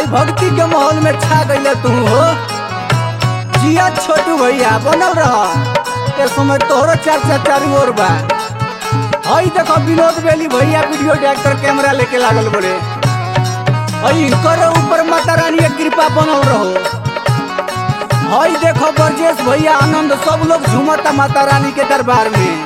भक्ति के माहौल में छा गई तू हो। जिया छोटू भैया बनल रह, ए समय तोहरो चर्चा चारू ओर बा। हई देखो विनोद बेली भैया वीडियो डायरेक्टर कैमरा लेके लागल बोले। हई करो ऊपर माता रानी के कृपा बनल रहो। हई देखो ब्रजेश भैया आनंद सब लोग झूमता माता रानी के दरबार में।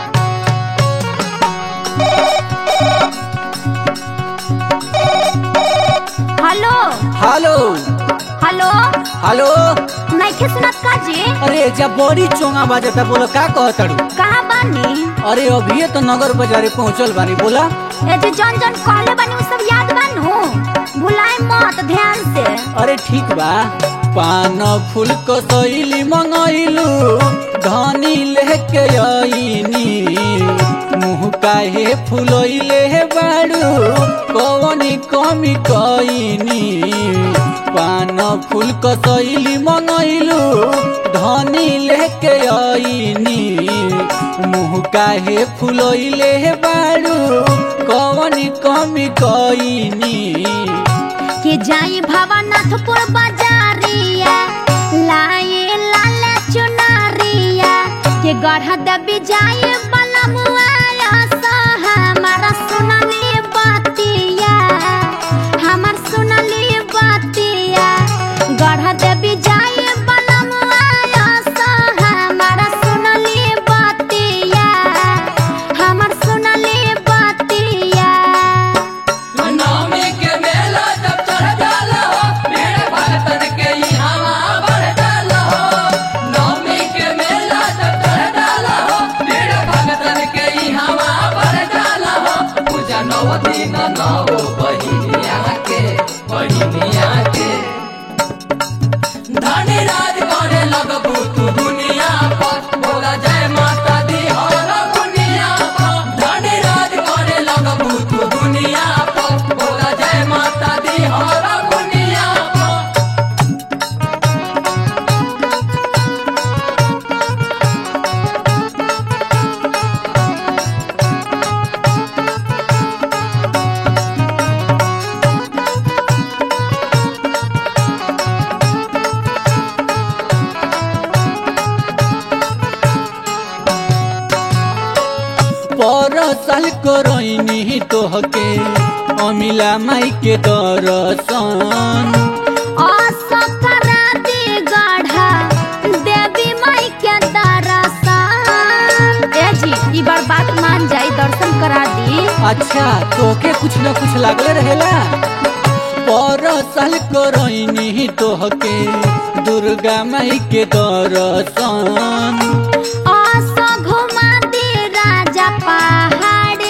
हेलो हेलो हेलो हेलो नहीं के सुनत का जी? अरे जब बड़ी चोंगा बाजता बोलो का कहतड़ू? कहाँ बानी? अरे अभी तो नगर बाजारे पहुंचल बानी। बोला ए जो जन जन कहले बानी उ सब याद बानू, भुलाए मत ध्यान से। अरे ठीक बा। पान फूल कसैली मंगैलू धनी लेके आईनी, मुँह काहे फुलैले बाड़ू कवनी कमी कईनी। पान फूल कसैली मंगैलू धनी लेके आईनी, मुँह काहे फुलैले बाड़ू कवनी कमी कईनी। के जाई भवनाथपुर बाजारिया लाए लाल चुनरिया, के गढ़ दबी जाए बलमुआ हमारा सुनली बतिया, हमार सुनली बतिया। गढ़ दबी जाए बलमुआ हमारा सुनली बतिया, हमार सुनली बतिया। परसल करैनी तोहके अमिला माई के दर्शन, असकराती गढ़ा देवी माई के दर्शन। ए जी ई बार बात मान जाई, दर्शन करा दी। अच्छा तोके कुछ न कुछ लागले रहेला। परसल करैनी तोहके दुर्गा माई के दर्शन, घुमा दे राजा पहाड़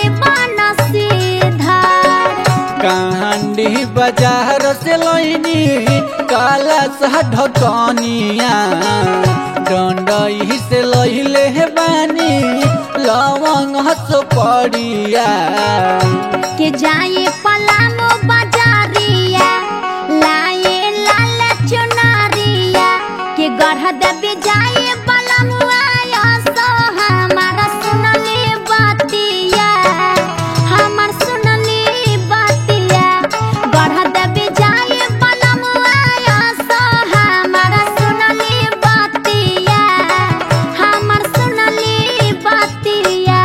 बनसीधर। कांडी बाजार से लैनी काला सा ढकनिया, डंडई से लैले बानी लवंग सुपड़िया। के जाए पलामू बाजारिया लाए लाल चुनरिया, के गढ़ दबे जाए बलमुआ हमारा सुनली बतिया, हमार सुनली बतिया। गढ़ दबे जाए बलमुआ हमारा सुनली बतिया, हमार सुनली बतिया।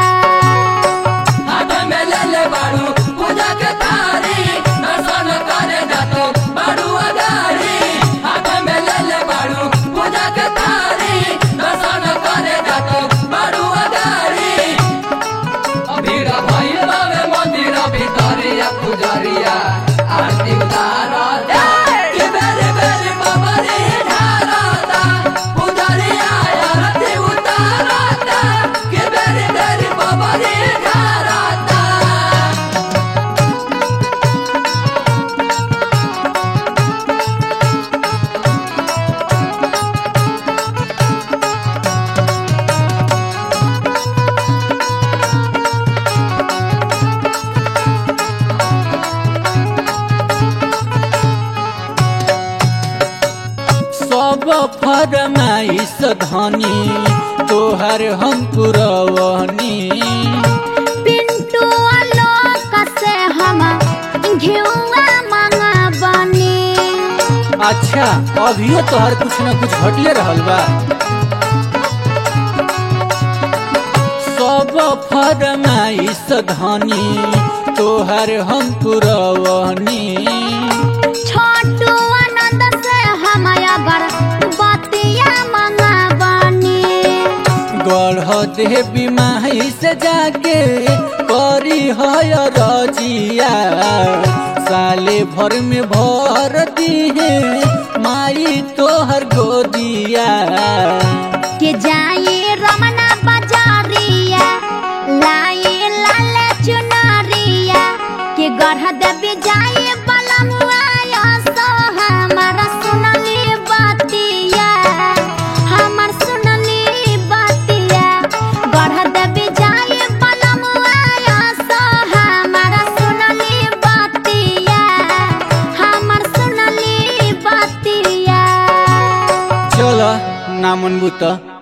फरमाइश धनी तोहर हम पुरवनी, पिंटू आलोक से हम घिउआ मंगबनी। अच्छा अभियो तोहर कुछ न कुछ घटले रहल बा। सब फरमाइश धनी तोहर हम पुरवनी। छोटू आनंद से हम अगर बतिया मंगावनी। गढ़ देवी माई से जाके करी है रजिया, साले भर में भर दिहे माई तोहर गोदिया। के जाए रमना बाजारिया लाए लाल चुनरिया, के गढ़ देवी जाए बलमुआ सो हमारा सुनली बतिया, हमार सुनली बतिया। गढ़ देवी जाए बलमुआ सो हमारा सुनली बतिया, हमार सुनली बतिया। चल ना मनबू त